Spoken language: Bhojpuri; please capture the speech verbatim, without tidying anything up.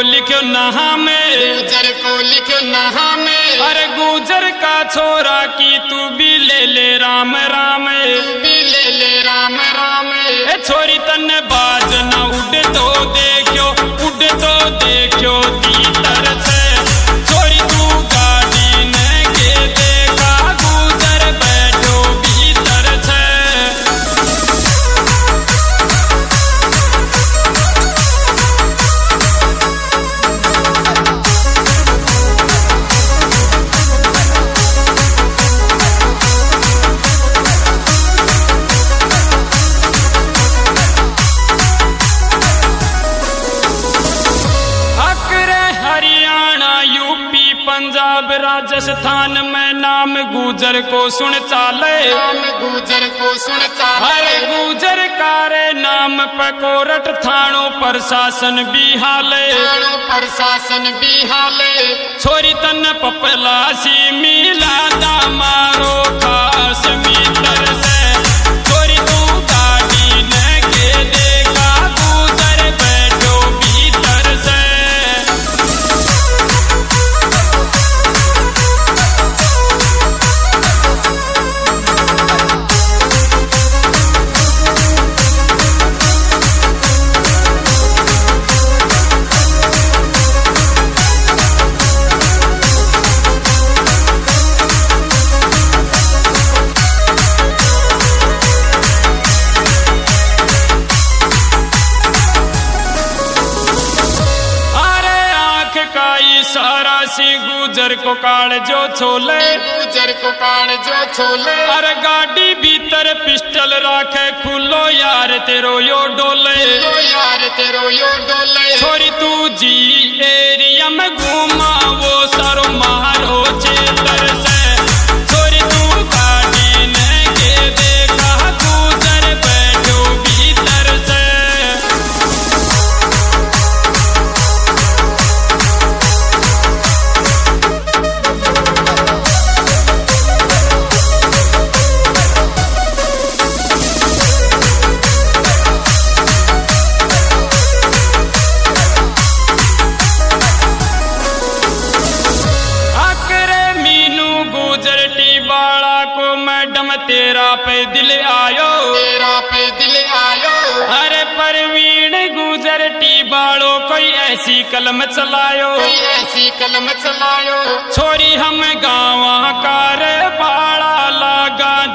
लिखो नहा में, गुजर को लिखो नहा में। अरे गुजर का छोरा की तू भी ले ले राम राम, तू भी ले ले राम राम। ए छोरी तन बाज न उड़ तो देखो, उड़ तो देखो तीतर से। छोरी तू गाड़ी ने के देखा, गुजर बैठो भीतर से। पंजाब राजस्थान में नाम गुजर को सुन चाले, नाम गुजर को सुन चाले। अरे गुजर कारे नाम पे कोरट थानो प्रशासन भी हाले, थानो प्रशासन भी हाले। छोरी तन पपलासी मिला दा मारो खास मीतर से। छोरी तू गाड़ी ने के देखा, गुजर बैठो भीतर से। सारा सी गुजर को काल जो छोले, गुजर को काल जो छोले। अरे गाड़ी भीतर पिस्टल राखे, खुलो यार तेरो यो डोले, खुलो यार तेरो यो डोले। छोरी तू जी एरिया में घूमा वो सारो मारो चेतर से। छोरी तू गाड़ी ने के देखा, गुजर बैठो भीतर से। मैडम तेरा पे दिल आयो, तेरा पे दिल आयो। अरे परवीन गुजर टी बाड़ो कोई ऐसी कलम चलायो, कोई ऐसी कलम चलायो। छोरी हम गाँव कार बाड़ा लगा